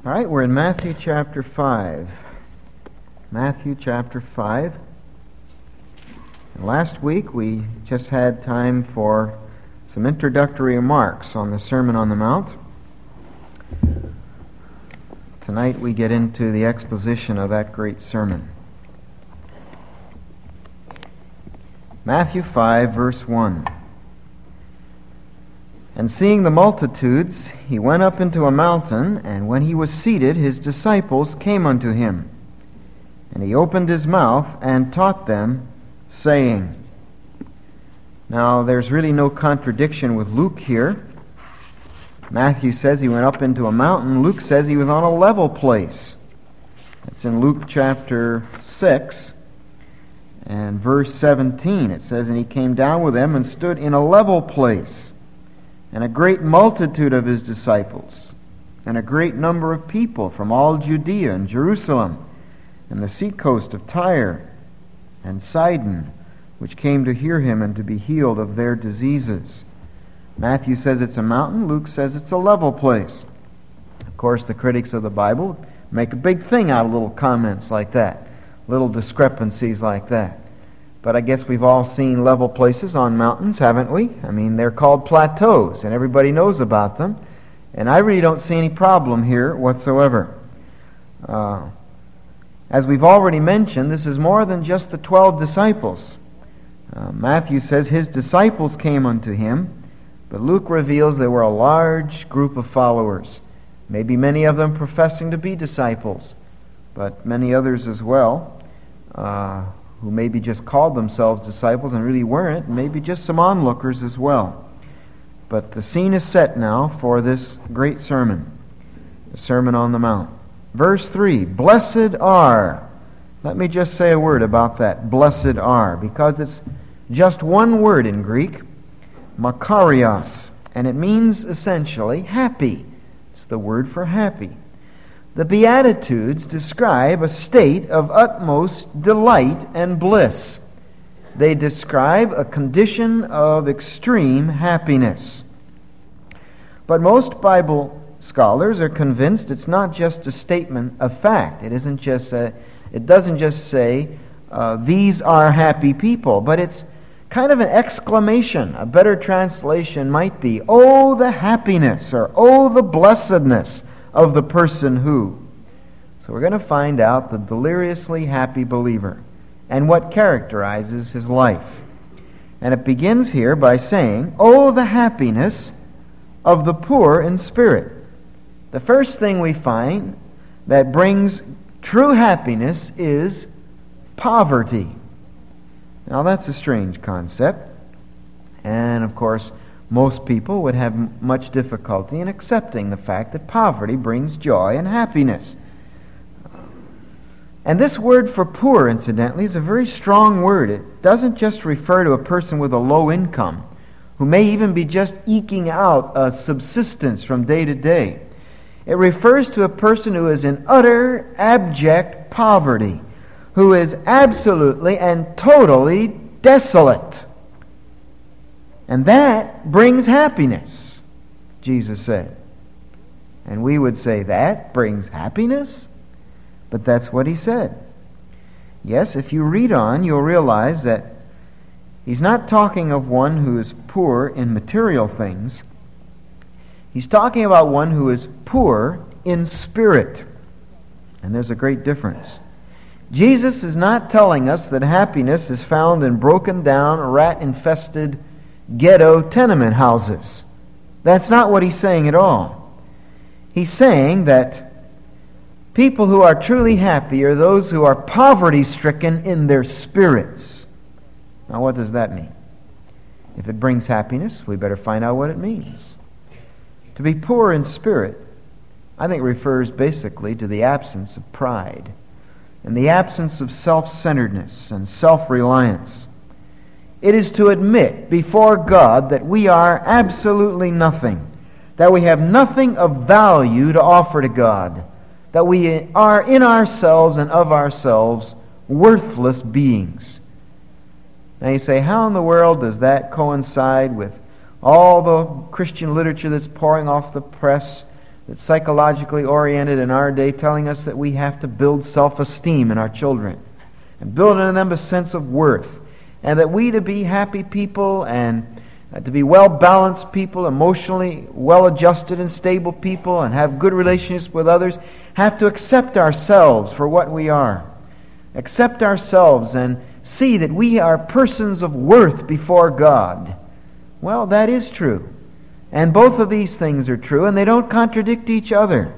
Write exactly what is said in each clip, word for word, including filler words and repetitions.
All right, we're in Matthew chapter five. Matthew chapter five. And last week we just had time for some introductory remarks on the Sermon on the Mount. Tonight we get into the exposition of that great sermon. Matthew five, verse one. And seeing the multitudes, he went up into a mountain, and when he was seated, his disciples came unto him. And he opened his mouth and taught them, saying. Now, there's really no contradiction with Luke here. Matthew says he went up into a mountain. Luke says he was on a level place. It's in Luke chapter six and verse seventeen. It says, And he came down with them and stood in a level place, and a great multitude of his disciples, and a great number of people from all Judea and Jerusalem, and the seacoast of Tyre and Sidon, which came to hear him and to be healed of their diseases. Matthew says it's a mountain. Luke says it's a level place. Of course, the critics of the Bible make a big thing out of little comments like that, little discrepancies like that. But I guess we've all seen level places on mountains, haven't we? I mean, they're called plateaus, and everybody knows about them. And I really don't see any problem here whatsoever. Uh, as we've already mentioned, this is more than just the twelve disciples. Uh, Matthew says his disciples came unto him, but Luke reveals there were a large group of followers, maybe many of them professing to be disciples, but many others as well, uh, who maybe just called themselves disciples and really weren't, maybe just some onlookers as well. But the scene is set now for this great sermon, the Sermon on the Mount. Verse three, Blessed are. Let me just say a word about that, blessed are, because it's just one word in Greek, makarios, and it means essentially happy. It's the word for happy. The Beatitudes describe a state of utmost delight and bliss. They describe a condition of extreme happiness. But most Bible scholars are convinced it's not just a statement of fact. It isn't just a, it doesn't just say, uh, these are happy people, but it's kind of an exclamation. A better translation might be, oh, the happiness, or oh, the blessedness of the person who. So we're going to find out the deliriously happy believer and what characterizes his life. And it begins here by saying, oh, the happiness of the poor in spirit. The first thing we find that brings true happiness is poverty. Now that's a strange concept. And of course, most people would have much difficulty in accepting the fact that poverty brings joy and happiness. And this word for poor, incidentally, is a very strong word. It doesn't just refer to a person with a low income, who may even be just eking out a subsistence from day to day. It refers to a person who is in utter, abject poverty, who is absolutely and totally desolate. And that brings happiness, Jesus said. And we would say, that brings happiness? But that's what he said. Yes, if you read on, you'll realize that he's not talking of one who is poor in material things. He's talking about one who is poor in spirit. And there's a great difference. Jesus is not telling us that happiness is found in broken down, rat-infested ghetto tenement houses. That's not what he's saying at all. He's saying that people who are truly happy are those who are poverty-stricken in their spirits. Now, what does that mean? If it brings happiness, we better find out what it means. To be poor in spirit, I think, refers basically to the absence of pride and the absence of self-centeredness and self-reliance. It is to admit before God that we are absolutely nothing, that we have nothing of value to offer to God, that we are in ourselves and of ourselves worthless beings. Now you say, how in the world does that coincide with all the Christian literature that's pouring off the press that's psychologically oriented in our day, telling us that we have to build self-esteem in our children and build in them a sense of worth, and that we, to be happy people and uh, to be well-balanced people, emotionally well-adjusted and stable people, and have good relationships with others, have to accept ourselves for what we are. Accept ourselves and see that we are persons of worth before God. Well, that is true. And both of these things are true, and they don't contradict each other.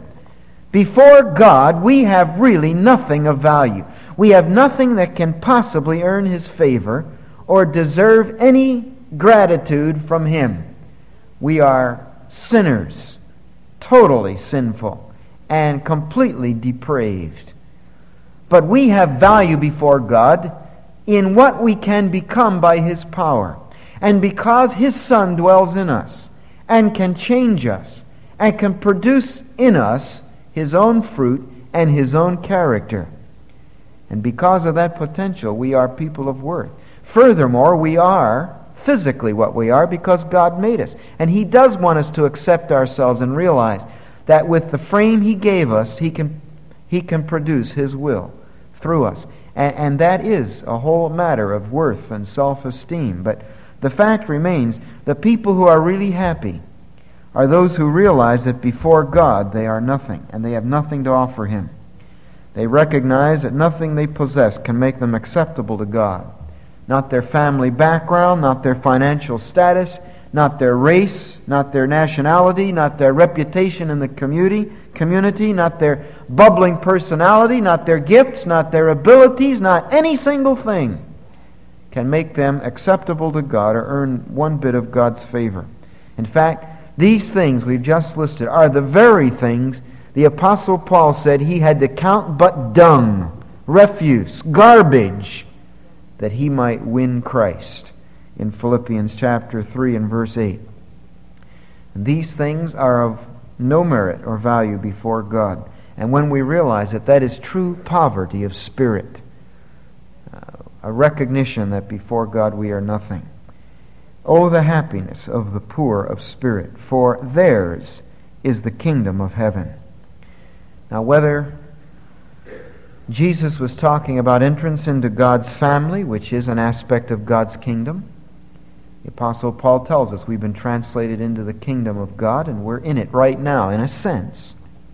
Before God, we have really nothing of value. We have nothing that can possibly earn His favor or deserve any gratitude from Him. We are sinners, totally sinful, and completely depraved. But we have value before God in what we can become by His power. And because His Son dwells in us and can change us and can produce in us His own fruit and His own character. And because of that potential, we are people of worth. Furthermore, we are physically what we are because God made us. And He does want us to accept ourselves and realize that with the frame He gave us, He can, He can produce His will through us. And, and that is a whole matter of worth and self-esteem. But the fact remains, the people who are really happy are those who realize that before God they are nothing, and they have nothing to offer Him. They recognize that nothing they possess can make them acceptable to God. Not their family background, not their financial status, not their race, not their nationality, not their reputation in the community, community, not their bubbling personality, not their gifts, not their abilities, not any single thing can make them acceptable to God or earn one bit of God's favor. In fact, these things we've just listed are the very things the Apostle Paul said he had to count but dung, refuse, garbage, that he might win Christ in Philippians chapter three and verse eight. And these things are of no merit or value before God. And when we realize that that is true poverty of spirit, uh, a recognition that before God we are nothing. Oh, the happiness of the poor of spirit, for theirs is the kingdom of heaven. Now, whether Jesus was talking about entrance into God's family, which is an aspect of God's kingdom, the Apostle Paul tells us we've been translated into the kingdom of God, and we're in it right now, in a sense.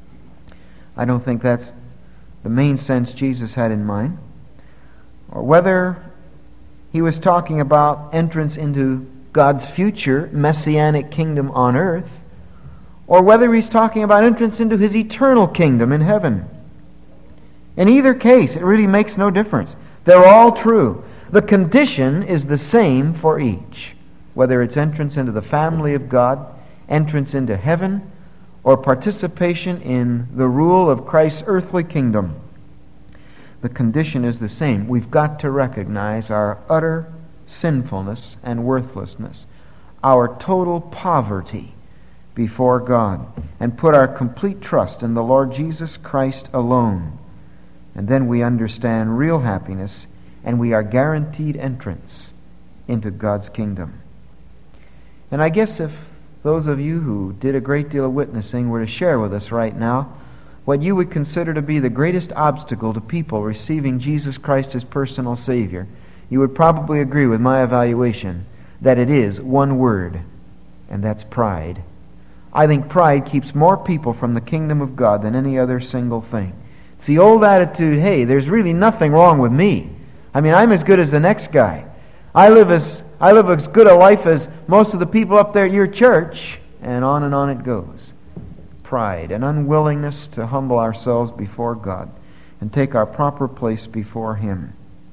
I don't think that's the main sense Jesus had in mind. Or whether he was talking about entrance into God's future messianic kingdom on earth, or whether he's talking about entrance into His eternal kingdom in heaven. In either case, it really makes no difference. They're all true. The condition is the same for each, whether it's entrance into the family of God, entrance into heaven, or participation in the rule of Christ's earthly kingdom. The condition is the same. We've got to recognize our utter sinfulness and worthlessness, our total poverty before God, and put our complete trust in the Lord Jesus Christ alone. And then we understand real happiness, and we are guaranteed entrance into God's kingdom. And I guess if those of you who did a great deal of witnessing were to share with us right now what you would consider to be the greatest obstacle to people receiving Jesus Christ as personal Savior, you would probably agree with my evaluation that it is one word, and that's pride. I think pride keeps more people from the kingdom of God than any other single thing. It's the old attitude, hey, there's really nothing wrong with me. I mean, I'm as good as the next guy. I live as I live as good a life as most of the people up there at your church, and on and on it goes. Pride, an unwillingness to humble ourselves before God and take our proper place before Him.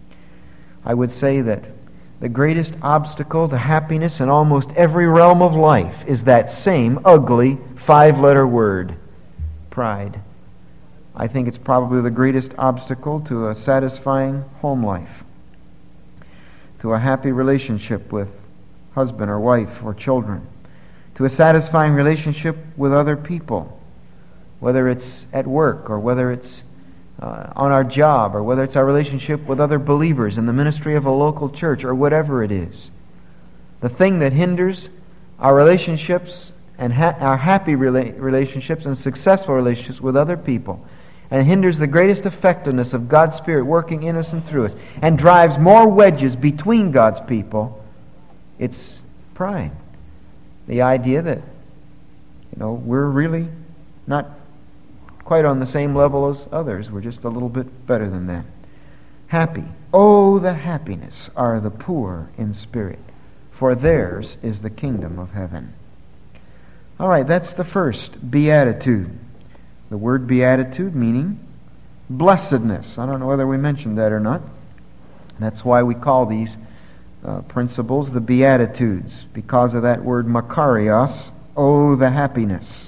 I would say that the greatest obstacle to happiness in almost every realm of life is that same ugly five-letter word, pride. I think it's probably the greatest obstacle to a satisfying home life, to a happy relationship with husband or wife or children, to a satisfying relationship with other people, whether it's at work or whether it's uh, on our job or whether it's our relationship with other believers in the ministry of a local church or whatever it is. The thing that hinders our relationships and ha- our happy rela- relationships and successful relationships with other people, and hinders the greatest effectiveness of God's Spirit working in us and through us, and drives more wedges between God's people, it's pride. The idea that, you know, we're really not quite on the same level as others. We're just a little bit better than them. Happy. Oh, the happiness are the poor in spirit, for theirs is the kingdom of heaven. All right, that's the first beatitude. The word beatitude meaning blessedness. I don't know whether we mentioned that or not. That's why we call these uh, principles the Beatitudes, because of that word makarios, oh, the happiness.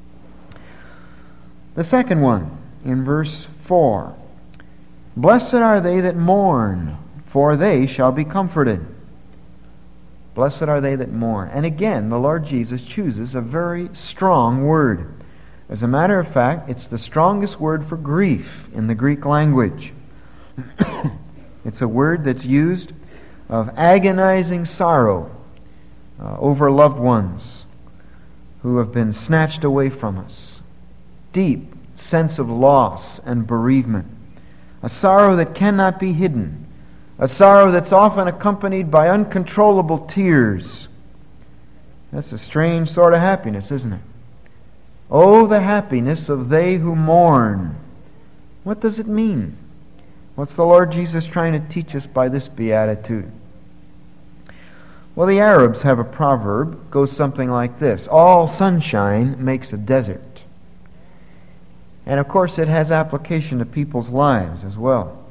The second one, in verse four, blessed are they that mourn, for they shall be comforted. Blessed are they that mourn. And again, the Lord Jesus chooses a very strong word. As a matter of fact, it's the strongest word for grief in the Greek language. It's a word that's used of agonizing sorrow uh, over loved ones who have been snatched away from us. Deep sense of loss and bereavement. A sorrow that cannot be hidden. A sorrow that's often accompanied by uncontrollable tears. That's a strange sort of happiness, isn't it? Oh, the happiness of they who mourn. What does it mean? What's the Lord Jesus trying to teach us by this beatitude? Well, the Arabs have a proverb, it goes something like this: all sunshine makes a desert. And of course it has application to people's lives as well.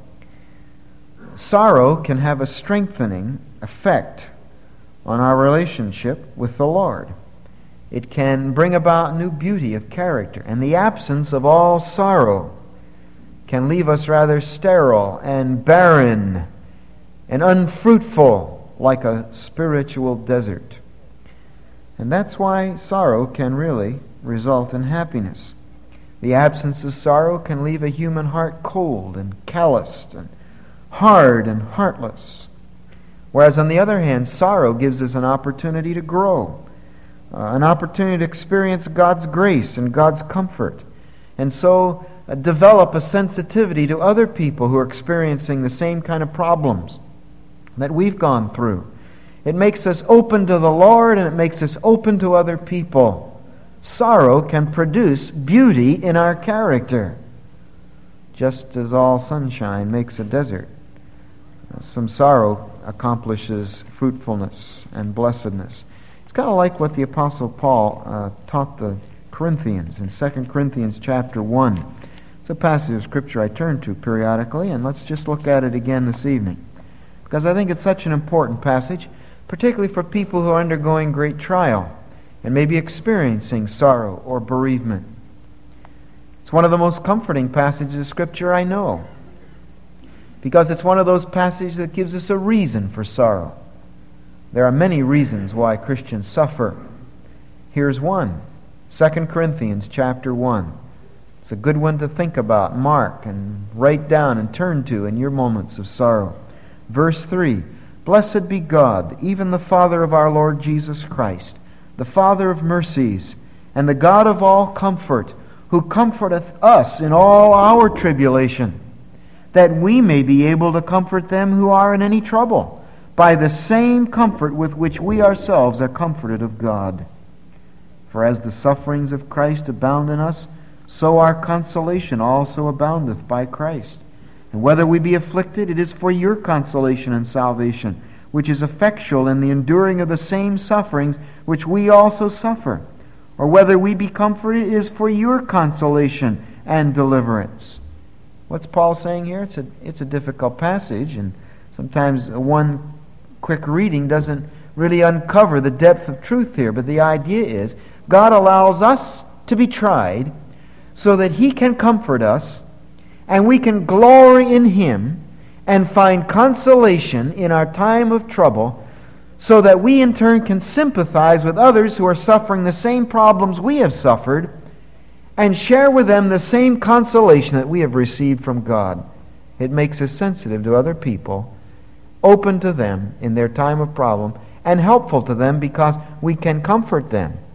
Sorrow can have a strengthening effect on our relationship with the Lord. It can bring about new beauty of character, and the absence of all sorrow can leave us rather sterile and barren and unfruitful, like a spiritual desert. And that's why sorrow can really result in happiness. The absence of sorrow can leave a human heart cold and calloused and hard and heartless. Whereas on the other hand, sorrow gives us an opportunity to grow, uh, an opportunity to experience God's grace and God's comfort, and so uh, develop a sensitivity to other people who are experiencing the same kind of problems that we've gone through. It makes us open to the Lord, and it makes us open to other people. Sorrow can produce beauty in our character, just as all sunshine makes a desert. Some sorrow accomplishes fruitfulness and blessedness. It's kind of like what the Apostle Paul uh, taught the Corinthians in Second Corinthians chapter one. It's a passage of Scripture I turn to periodically, and let's just look at it again this evening, because I think it's such an important passage, particularly for people who are undergoing great trial and maybe experiencing sorrow or bereavement. It's one of the most comforting passages of Scripture I know, because it's one of those passages that gives us a reason for sorrow. There are many reasons why Christians suffer. Here's one, Second Corinthians chapter one. It's a good one to think about, mark, and write down and turn to in your moments of sorrow. Verse three, blessed be God, even the Father of our Lord Jesus Christ, the Father of mercies, and the God of all comfort, who comforteth us in all our tribulation, that we may be able to comfort them who are in any trouble, by the same comfort with which we ourselves are comforted of God. For as the sufferings of Christ abound in us, so our consolation also aboundeth by Christ. And whether we be afflicted, it is for your consolation and salvation, which is effectual in the enduring of the same sufferings which we also suffer. Or whether we be comforted, it is for your consolation and deliverance. What's Paul saying here? It's a, it's a difficult passage, and sometimes one quick reading doesn't really uncover the depth of truth here. But the idea is, God allows us to be tried so that He can comfort us, and we can glory in Him and find consolation in our time of trouble, so that we in turn can sympathize with others who are suffering the same problems we have suffered, and share with them the same consolation that we have received from God. It makes us sensitive to other people, open to them in their time of problem, and helpful to them because we can comfort them.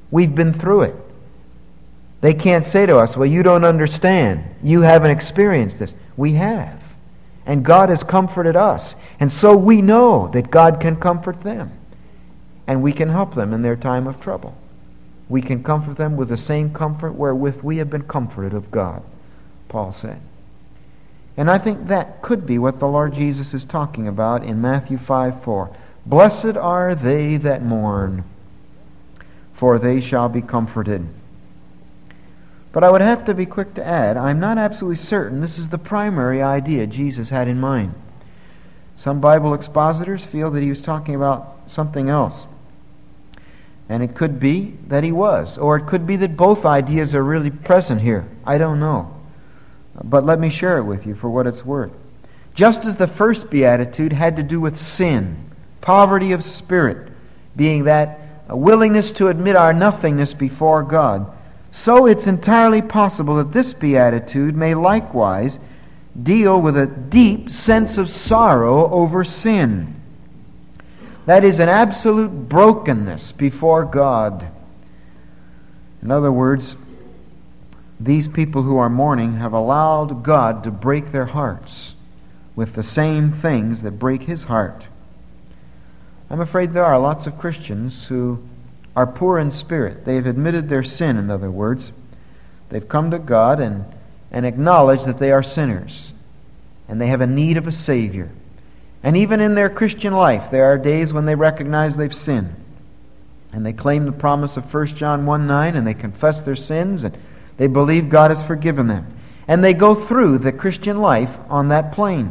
We've been through it. They can't say to us, well, you don't understand. You haven't experienced this. We have. And God has comforted us. And so we know that God can comfort them. And we can help them in their time of trouble. We can comfort them with the same comfort wherewith we have been comforted of God, Paul said. And I think that could be what the Lord Jesus is talking about in Matthew five four. Blessed are they that mourn, for they shall be comforted. But I would have to be quick to add, I'm not absolutely certain this is the primary idea Jesus had in mind. Some Bible expositors feel that he was talking about something else. And it could be that he was, or it could be that both ideas are really present here. I don't know. But let me share it with you for what it's worth. Just as the first beatitude had to do with sin, poverty of spirit, being that a willingness to admit our nothingness before God, so it's entirely possible that this beatitude may likewise deal with a deep sense of sorrow over sin. That is, an absolute brokenness before God. In other words, these people who are mourning have allowed God to break their hearts with the same things that break His heart. I'm afraid there are lots of Christians who are poor in spirit. They've admitted their sin, in other words. They've come to God and, and acknowledged that they are sinners, and they have a need of a Savior. And even in their Christian life, there are days when they recognize they've sinned. And they claim the promise of First John one nine, and they confess their sins, and they believe God has forgiven them. And they go through the Christian life on that plane.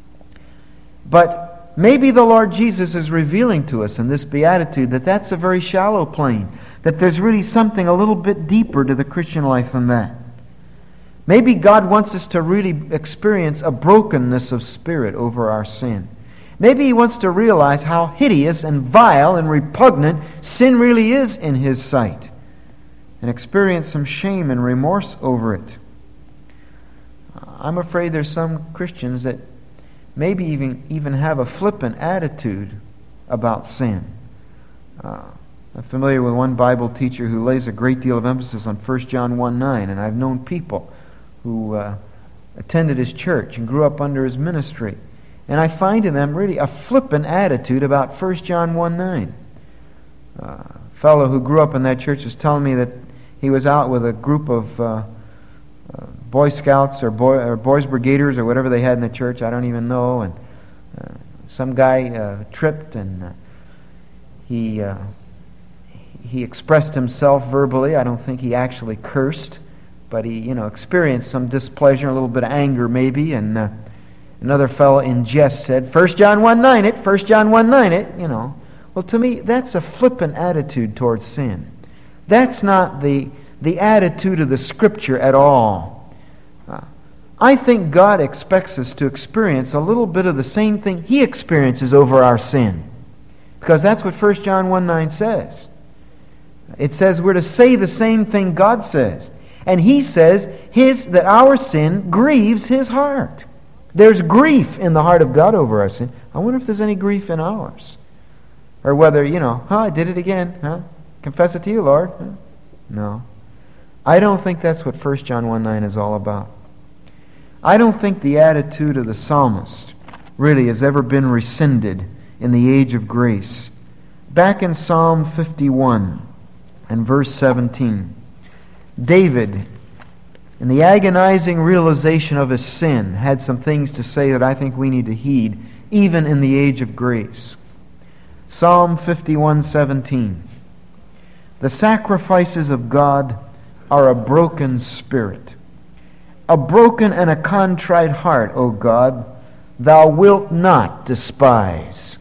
But maybe the Lord Jesus is revealing to us in this beatitude that that's a very shallow plane, that there's really something a little bit deeper to the Christian life than that. Maybe God wants us to really experience a brokenness of spirit over our sin. Maybe He wants to realize how hideous and vile and repugnant sin really is in His sight, and experience some shame and remorse over it. I'm afraid there's some Christians that maybe even, even have a flippant attitude about sin. Uh, I'm familiar with one Bible teacher who lays a great deal of emphasis on First John one nine, and I've known people who uh, attended his church and grew up under his ministry. And I find in them really a flippant attitude about First John one nine. Uh, a fellow who grew up in that church was telling me that he was out with a group of uh, uh, Boy Scouts or, boy, or Boys Brigaders or whatever they had in the church, I don't even know, and uh, some guy uh, tripped and uh, he, uh, he expressed himself verbally. I don't think he actually cursed, but he, you know, experienced some displeasure, a little bit of anger maybe, and uh, another fellow in jest said, First John one nine it, First John one nine it, you know. Well, to me, that's a flippant attitude towards sin. That's not the, the attitude of the Scripture at all. Uh, I think God expects us to experience a little bit of the same thing He experiences over our sin, because that's what First John one nine says. It says we're to say the same thing God says. And He says his that our sin grieves His heart. There's grief in the heart of God over our sin. I wonder if there's any grief in ours. Or whether, you know, huh, I did it again, huh? Confess it to you, Lord. Huh? No. I don't think that's what First John one nine is all about. I don't think the attitude of the psalmist really has ever been rescinded in the age of grace. Back in Psalm fifty-one and verse seventeen, David, in the agonizing realization of his sin, had some things to say that I think we need to heed, even in the age of grace. Psalm fifty-one seventeen. The sacrifices of God are a broken spirit. A broken and a contrite heart, O God, Thou wilt not despise.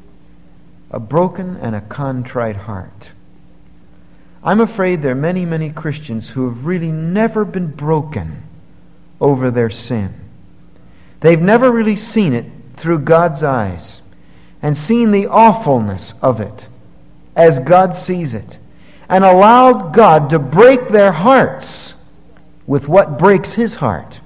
A broken and a contrite heart. I'm afraid there are many, many Christians who have really never been broken over their sin. They've never really seen it through God's eyes and seen the awfulness of it as God sees it, and allowed God to break their hearts with what breaks His heart.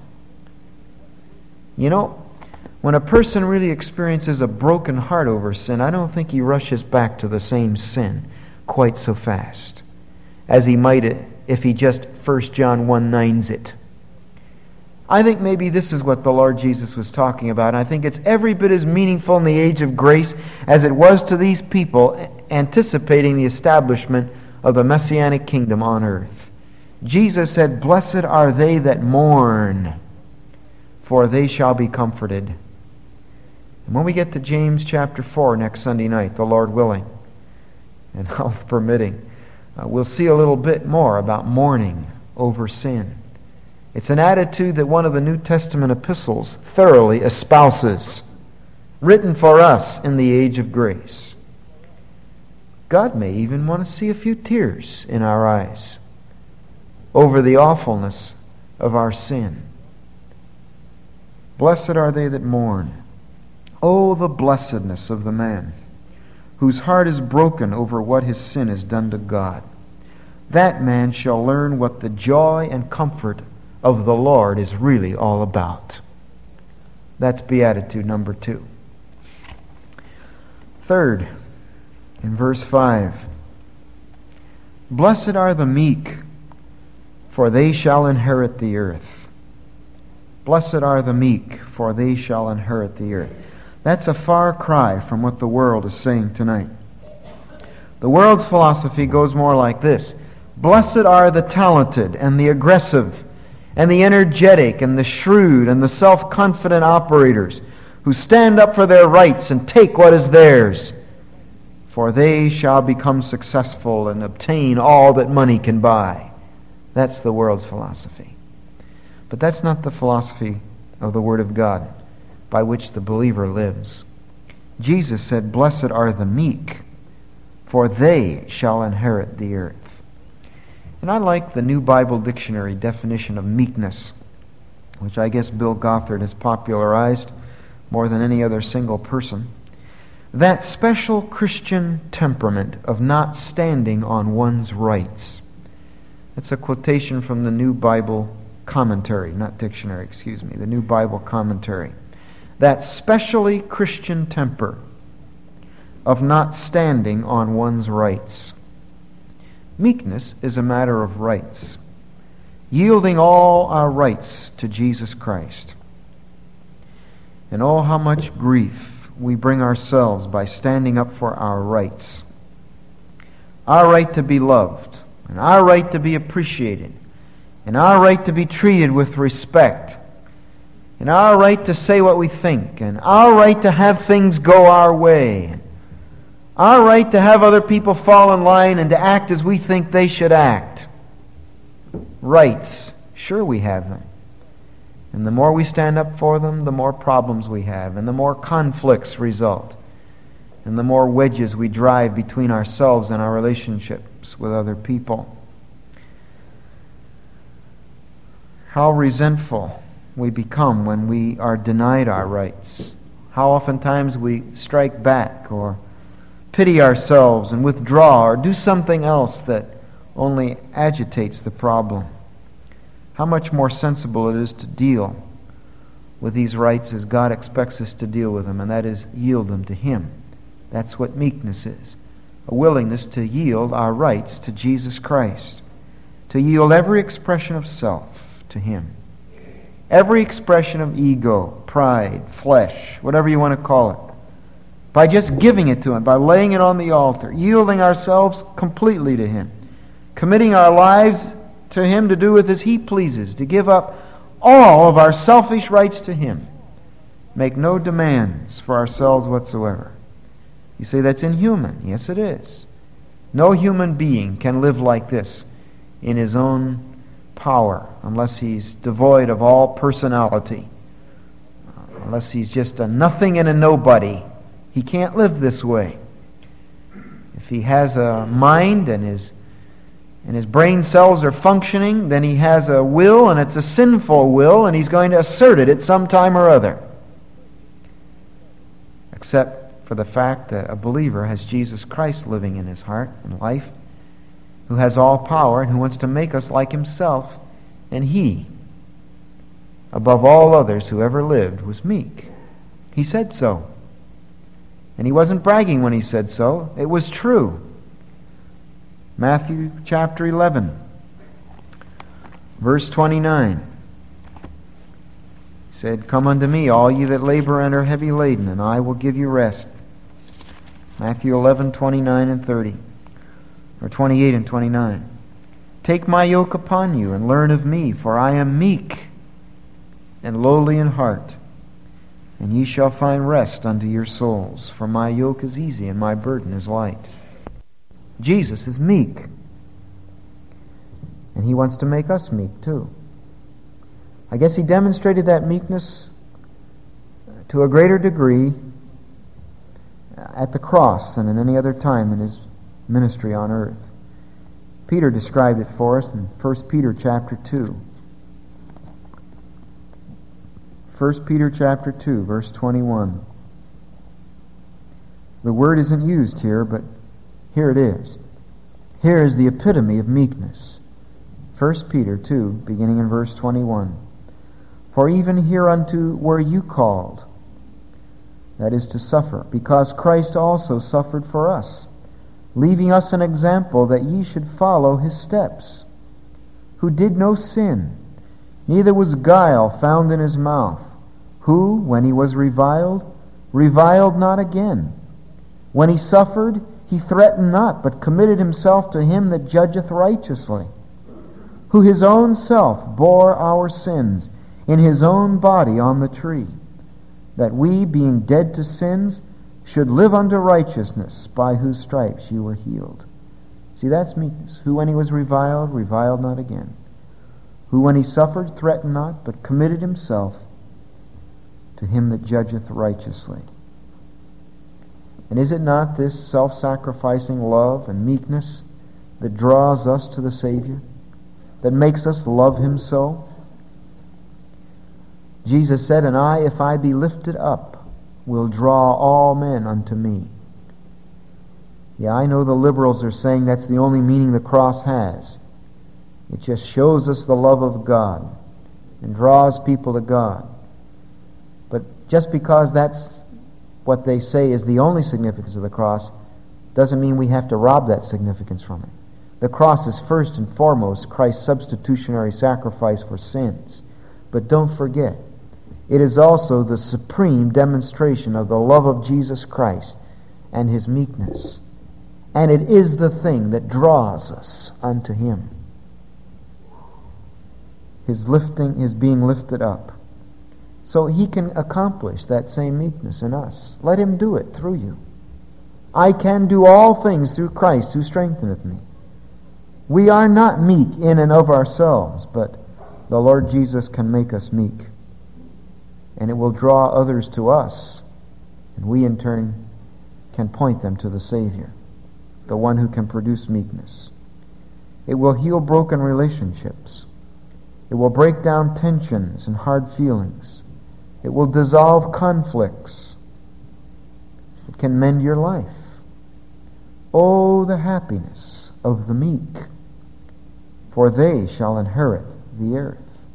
You know, when a person really experiences a broken heart over sin, I don't think he rushes back to the same sin quite so fast. as he might if he just First John one nines it. I think maybe this is what the Lord Jesus was talking about. I think it's every bit as meaningful in the age of grace as it was to these people anticipating the establishment of the Messianic kingdom on earth. Jesus said, "Blessed are they that mourn, for they shall be comforted." And when we get to James chapter four next Sunday night, the Lord willing, and health permitting, uh, we'll see a little bit more about mourning over sin. It's an attitude that one of the New Testament epistles thoroughly espouses, written for us in the age of grace. God may even want to see a few tears in our eyes over the awfulness of our sin. Blessed are they that mourn. Oh, the blessedness of the man whose heart is broken over what his sin has done to God. That man shall learn what the joy and comfort of the Lord is really all about. That's beatitude number two. Third, in verse five, blessed are the meek, for they shall inherit the earth. Blessed are the meek, for they shall inherit the earth. That's a far cry from what the world is saying tonight. The world's philosophy goes more like this: blessed are the talented and the aggressive and the energetic and the shrewd and the self-confident operators who stand up for their rights and take what is theirs, for they shall become successful and obtain all that money can buy. That's the world's philosophy. But that's not the philosophy of the Word of God by which the believer lives. Jesus said, "Blessed are the meek, for they shall inherit the earth." And I like the New Bible Dictionary definition of meekness, which I guess Bill Gothard has popularized more than any other single person. That special Christian temperament of not standing on one's rights. That's a quotation from the New Bible Commentary, not dictionary, excuse me, the New Bible Commentary. That specially Christian temper of not standing on one's rights. Meekness is a matter of rights, yielding all our rights to Jesus Christ. And oh, how much grief we bring ourselves by standing up for our rights. Our right to be loved, and our right to be appreciated, and our right to be treated with respect, and our right to say what we think, and our right to have things go our way, our right to have other people fall in line and to act as we think they should act. Rights, sure we have them. And the more we stand up for them, the more problems we have, and the more conflicts result, and the more wedges we drive between ourselves and our relationships with other people. How resentful we become when we are denied our rights. How oftentimes we strike back or pity ourselves and withdraw or do something else that only agitates the problem. How much more sensible it is to deal with these rights as God expects us to deal with them, and that is yield them to Him. That's what meekness is. A willingness to yield our rights to Jesus Christ. To yield every expression of self to Him. Every expression of ego, pride, flesh, whatever you want to call it. By just giving it to Him, by laying it on the altar, yielding ourselves completely to Him, committing our lives to Him to do with as He pleases, to give up all of our selfish rights to Him, make no demands for ourselves whatsoever. You say that's inhuman. Yes, it is. No human being can live like this in his own power unless he's devoid of all personality, unless he's just a nothing and a nobody. He can't live this way. If he has a mind and his and his brain cells are functioning, then he has a will, and it's a sinful will, and he's going to assert it at some time or other. Except for the fact that a believer has Jesus Christ living in his heart and life, who has all power and who wants to make us like Himself, and He, above all others who ever lived, was meek. He said so. And He wasn't bragging when He said so. It was true. Matthew chapter eleven, verse twenty-nine. He said, "Come unto me, all ye that labor and are heavy laden, and I will give you rest." Matthew eleven, twenty-nine and thirty, or twenty-eight and twenty-nine. "Take my yoke upon you, and learn of me, for I am meek and lowly in heart, and ye shall find rest unto your souls. For my yoke is easy, and my burden is light." Jesus is meek, and He wants to make us meek too. I guess He demonstrated that meekness to a greater degree at the cross than in any other time in His ministry on earth. Peter described it for us in First Peter chapter two. First Peter chapter two, verse twenty-one. The word isn't used here, but here it is. Here is the epitome of meekness. First Peter two, beginning in verse twenty-one. "For even hereunto were you called," that is, to suffer, "because Christ also suffered for us, leaving us an example that ye should follow His steps, who did no sin, neither was guile found in His mouth, who, when He was reviled, reviled not again. When He suffered, He threatened not, but committed Himself to Him that judgeth righteously, who His own self bore our sins in His own body on the tree, that we, being dead to sins, should live unto righteousness, by whose stripes you were healed." See, that's meekness. Who, when He was reviled, reviled not again. Who, when He suffered, threatened not, but committed Himself to Him that judgeth righteously. And is it not this self-sacrificing love and meekness that draws us to the Savior, that makes us love Him so? Jesus said, "And I, if I be lifted up, will draw all men unto me." Yeah, I know the liberals are saying that's the only meaning the cross has. It just shows us the love of God and draws people to God. But just because that's what they say is the only significance of the cross doesn't mean we have to rob that significance from it. The cross is first and foremost Christ's substitutionary sacrifice for sins. But don't forget, it is also the supreme demonstration of the love of Jesus Christ and His meekness. And it is the thing that draws us unto Him. His lifting, His being lifted up. So He can accomplish that same meekness in us. Let Him do it through you. "I can do all things through Christ who strengtheneth me." We are not meek in and of ourselves, but the Lord Jesus can make us meek. And it will draw others to us, and we in turn can point them to the Savior, the one who can produce meekness. It will heal broken relationships. It will break down tensions and hard feelings. It will dissolve conflicts. It can mend your life. Oh, the happiness of the meek, for they shall inherit the earth.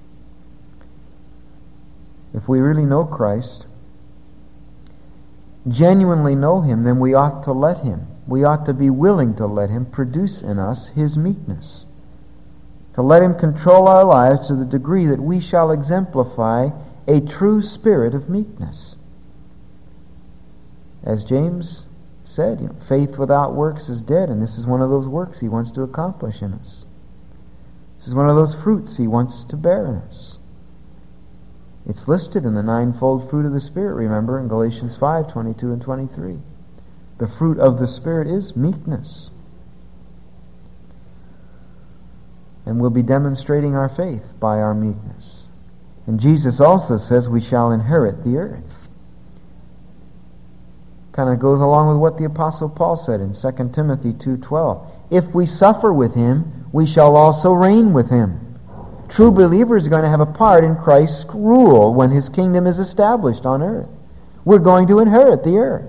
If we really know Christ, genuinely know Him, then we ought to let Him. We ought to be willing to let Him produce in us His meekness. To let Him control our lives to the degree that we shall exemplify a true spirit of meekness. As James said, you know, faith without works is dead, and this is one of those works He wants to accomplish in us. This is one of those fruits He wants to bear in us. It's listed in the ninefold fruit of the Spirit, remember, in Galatians five, twenty-two and twenty-three. The fruit of the Spirit is meekness. And we'll be demonstrating our faith by our meekness. And Jesus also says we shall inherit the earth. Kind of goes along with what the Apostle Paul said in Second Timothy two twelve. If we suffer with Him, we shall also reign with Him. True believers are going to have a part in Christ's rule when His kingdom is established on earth. We're going to inherit the earth.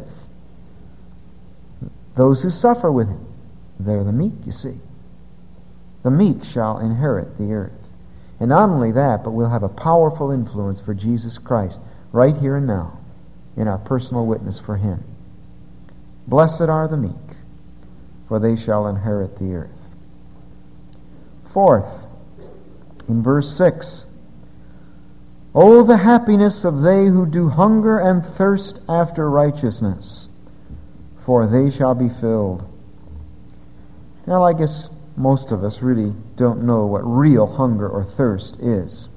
Those who suffer with Him, they're the meek, you see. The meek shall inherit the earth. And not only that, but we'll have a powerful influence for Jesus Christ right here and now in our personal witness for Him. Blessed are the meek, for they shall inherit the earth. forth in verse six. Oh, the happiness of they who do hunger and thirst after righteousness, for they shall be filled. Well, I guess most of us really don't know what real hunger or thirst is.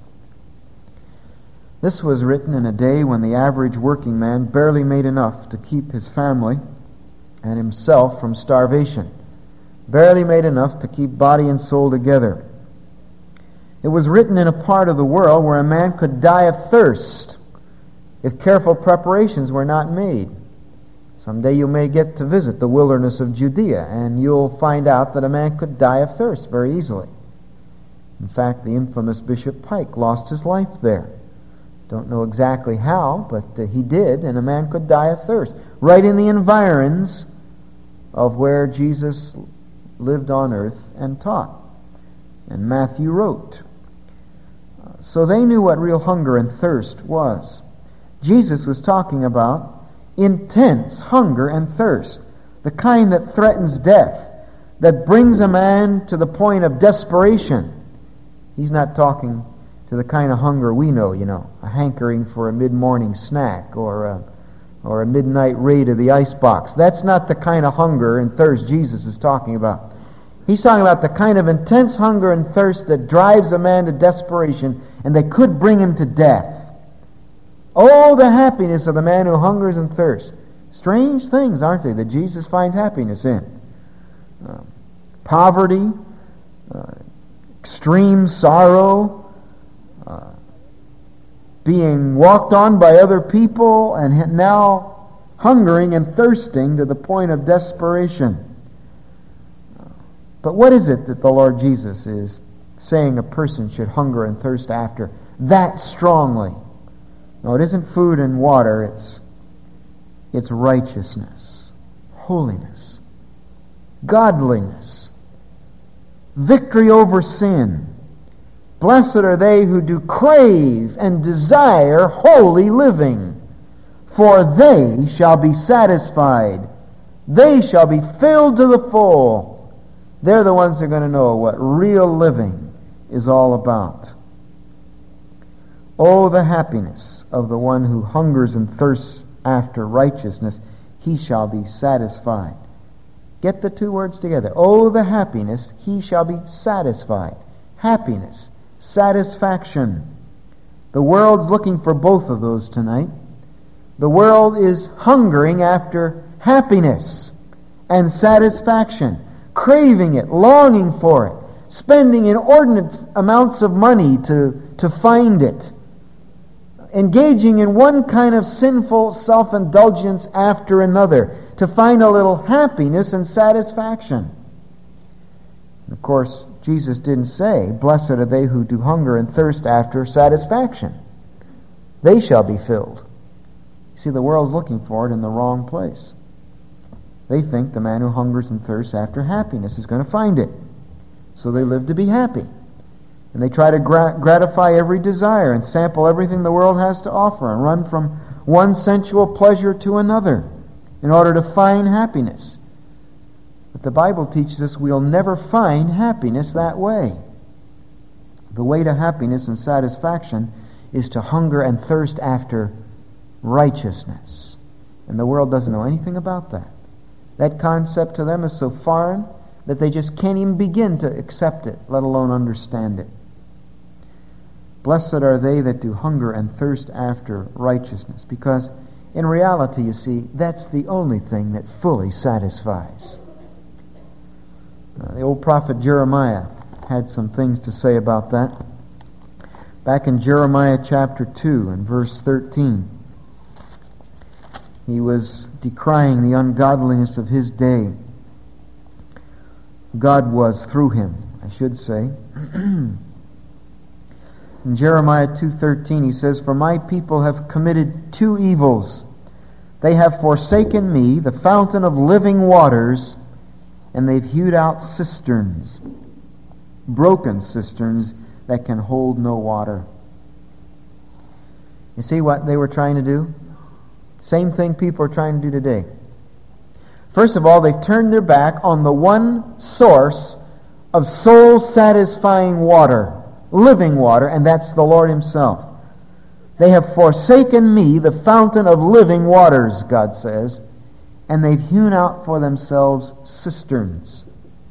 This was written in a day when the average working man barely made enough to keep his family and himself from starvation, barely made enough to keep body and soul together. It was written in a part of the world where a man could die of thirst if careful preparations were not made. Someday you may get to visit the wilderness of Judea, and you'll find out that a man could die of thirst very easily. In fact, the infamous Bishop Pike lost his life there. Don't know exactly how, but uh, he did, and a man could die of thirst, right in the environs of where Jesus lived on earth and taught. And Matthew wrote. So they knew what real hunger and thirst was. Jesus was talking about intense hunger and thirst, the kind that threatens death, that brings a man to the point of desperation. He's not talking to the kind of hunger we know, you know, a hankering for a mid-morning snack or a, or a midnight raid of the icebox. That's not the kind of hunger and thirst Jesus is talking about. He's talking about the kind of intense hunger and thirst that drives a man to desperation and that could bring him to death. Oh, the happiness of the man who hungers and thirsts. Strange things, aren't they, that Jesus finds happiness in? Uh, poverty, uh, extreme sorrow, uh, being walked on by other people, and now hungering and thirsting to the point of desperation. But what is it that the Lord Jesus is saying a person should hunger and thirst after that strongly? No, it isn't food and water, it's it's righteousness, holiness, godliness, victory over sin. Blessed are they who do crave and desire holy living, for they shall be satisfied. They shall be filled to the full. They're the ones who are going to know what real living is all about. Oh, the happiness of the one who hungers and thirsts after righteousness, he shall be satisfied. Get the two words together. Oh, the happiness, he shall be satisfied. Happiness, satisfaction. The world's looking for both of those tonight. The world is hungering after happiness and satisfaction, craving it, longing for it, spending inordinate amounts of money to, to find it, engaging in one kind of sinful self-indulgence after another to find a little happiness and satisfaction. And of course, Jesus didn't say, blessed are they who do hunger and thirst after satisfaction. They shall be filled. You see, the world's looking for it in the wrong place. They think the man who hungers and thirsts after happiness is going to find it. So they live to be happy. And they try to gra- gratify every desire and sample everything the world has to offer and run from one sensual pleasure to another in order to find happiness. But the Bible teaches us we'll never find happiness that way. The way to happiness and satisfaction is to hunger and thirst after righteousness. And the world doesn't know anything about that. That concept to them is so foreign that they just can't even begin to accept it, let alone understand it. Blessed are they that do hunger and thirst after righteousness, because in reality, you see, that's the only thing that fully satisfies. Uh, the old prophet Jeremiah had some things to say about that. Back in Jeremiah chapter two and verse thirteen, he was decrying the ungodliness of his day. God was through him, I should say. In Jeremiah two thirteen, he says, for my people have committed two evils. They have forsaken me, the fountain of living waters, and they've hewed out cisterns, broken cisterns that can hold no water. You see what they were trying to do? Same thing people are trying to do today. First of all, they've turned their back on the one source of soul-satisfying water, living water, and that's the Lord Himself. They have forsaken me, the fountain of living waters, God says, and they've hewn out for themselves cisterns.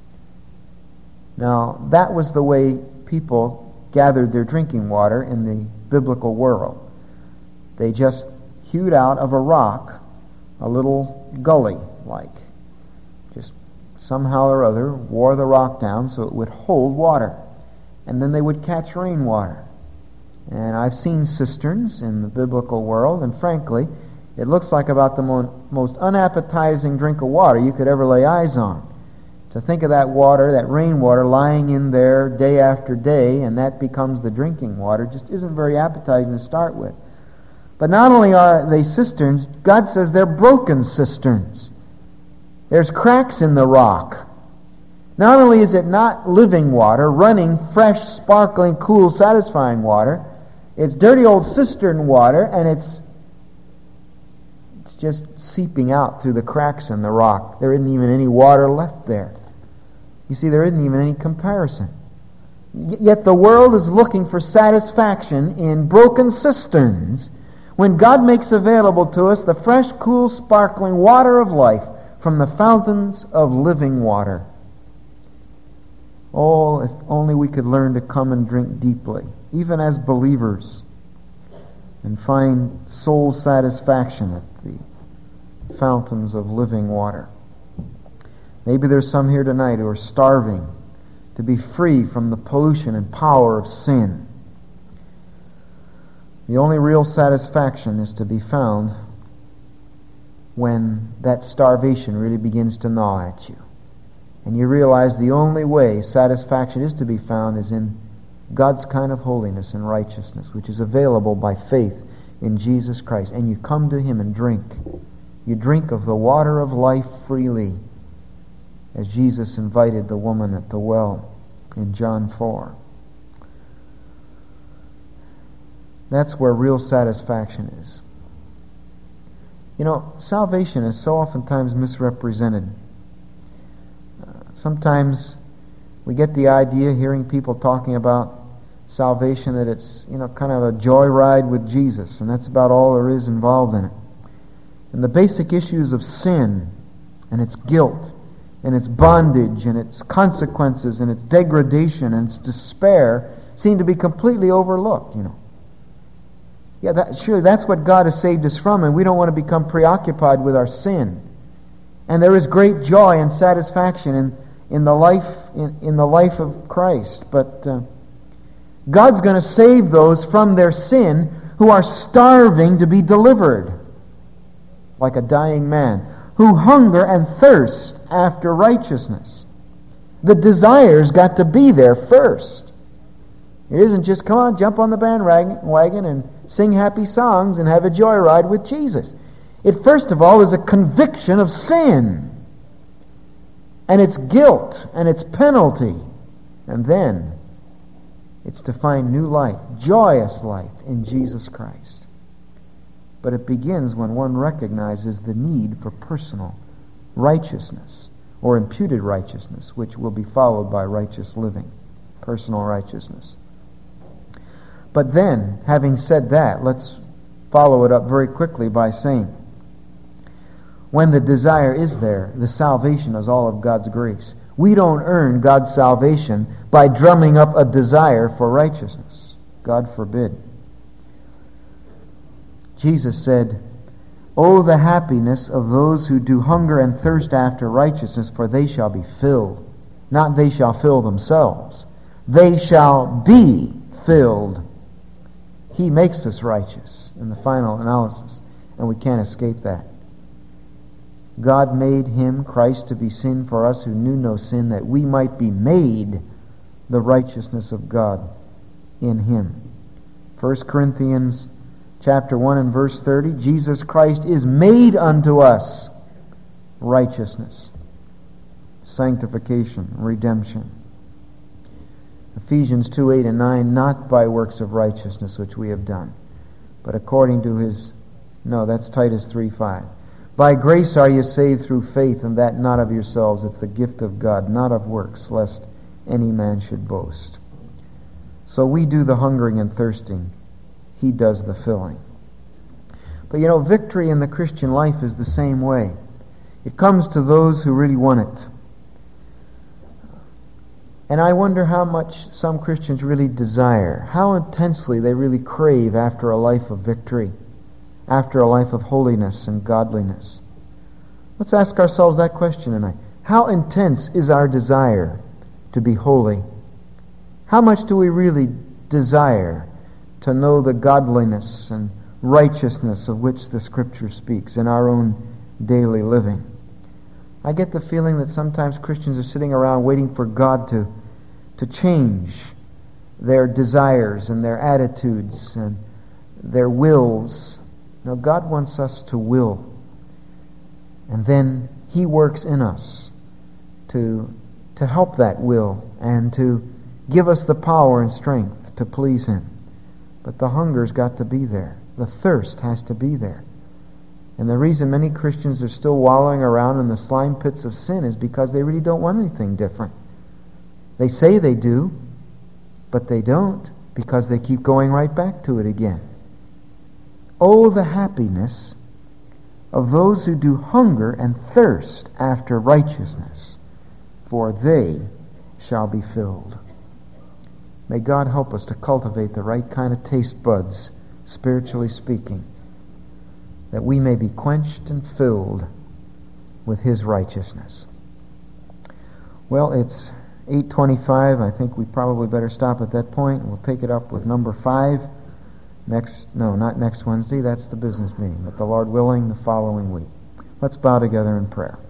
Now, that was the way people gathered their drinking water in the biblical world. They just hewed out of a rock a little gully, like. Just somehow or other wore the rock down so it would hold water. And then they would catch rainwater. And I've seen cisterns in the biblical world, and frankly, it looks like about the mo- most unappetizing drink of water you could ever lay eyes on. To think of that water, that rainwater, lying in there day after day, and that becomes the drinking water, just isn't very appetizing to start with. But not only are they cisterns, God says they're broken cisterns. There's cracks in the rock. Not only is it not living water, running, fresh, sparkling, cool, satisfying water, it's dirty old cistern water, and it's it's just seeping out through the cracks in the rock. There isn't even any water left there. You see, there isn't even any comparison. Y- yet the world is looking for satisfaction in broken cisterns when God makes available to us the fresh, cool, sparkling water of life from the fountains of living water. Oh, if only we could learn to come and drink deeply, even as believers, and find soul satisfaction at the fountains of living water. Maybe there's some here tonight who are starving to be free from the pollution and power of sin. The only real satisfaction is to be found when that starvation really begins to gnaw at you. And you realize the only way satisfaction is to be found is in God's kind of holiness and righteousness, which is available by faith in Jesus Christ. And you come to Him and drink. You drink of the water of life freely, as Jesus invited the woman at the well in John four. That's where real satisfaction is. You know, salvation is so oftentimes misrepresented. Uh, sometimes we get the idea, hearing people talking about salvation, that it's, you know, kind of a joyride with Jesus, and that's about all there is involved in it. And the basic issues of sin and its guilt and its bondage and its consequences and its degradation and its despair seem to be completely overlooked, you know. Yeah, that, surely that's what God has saved us from, and we don't want to become preoccupied with our sin. And there is great joy and satisfaction in, in the life in, in the life of Christ. But uh, God's going to save those from their sin who are starving to be delivered, like a dying man, who hunger and thirst after righteousness. The desire's got to be there first. It isn't just, come on, jump on the bandwagon and sing happy songs and have a joyride with Jesus. It first of all is a conviction of sin and its guilt and its penalty. And then it's to find new life, joyous life in Jesus Christ. But it begins when one recognizes the need for personal righteousness, or imputed righteousness, which will be followed by righteous living, personal righteousness. But then, having said that, let's follow it up very quickly by saying, when the desire is there, the salvation is all of God's grace. We don't earn God's salvation by drumming up a desire for righteousness. God forbid. Jesus said, "Oh, the happiness of those who do hunger and thirst after righteousness, for they shall be filled." Not they shall fill themselves. They shall be filled. He makes us righteous in the final analysis, and we can't escape that. God made Him, Christ, to be sin for us who knew no sin, that we might be made the righteousness of God in Him. First Corinthians chapter one and verse thirty, Jesus Christ is made unto us righteousness, sanctification, redemption. Ephesians two, eight and nine, not by works of righteousness which we have done, but according to His, no, that's Titus three, five. By grace are you saved through faith, and that not of yourselves, it's the gift of God, not of works, lest any man should boast. So we do the hungering and thirsting. He does the filling. But you know, victory in the Christian life is the same way. It comes to those who really want it. And I wonder how much some Christians really desire, how intensely they really crave after a life of victory, after a life of holiness and godliness. Let's ask ourselves that question tonight. How intense is our desire to be holy? How much do we really desire to know the godliness and righteousness of which the Scripture speaks in our own daily living? I get the feeling that sometimes Christians are sitting around waiting for God to, to change their desires and their attitudes and their wills. No, God wants us to will. And then He works in us to, to help that will and to give us the power and strength to please Him. But the hunger's got to be there. The thirst has to be there. And the reason many Christians are still wallowing around in the slime pits of sin is because they really don't want anything different. They say they do, but they don't, because they keep going right back to it again. Oh, the happiness of those who do hunger and thirst after righteousness, for they shall be filled. May God help us to cultivate the right kind of taste buds, spiritually speaking, that we may be quenched and filled with His righteousness. Well, it's eight twenty-five. I think we probably better stop at that point. We'll take it up with number five next, no, not next Wednesday. That's the business meeting, but the Lord willing, the following week. Let's bow together in prayer.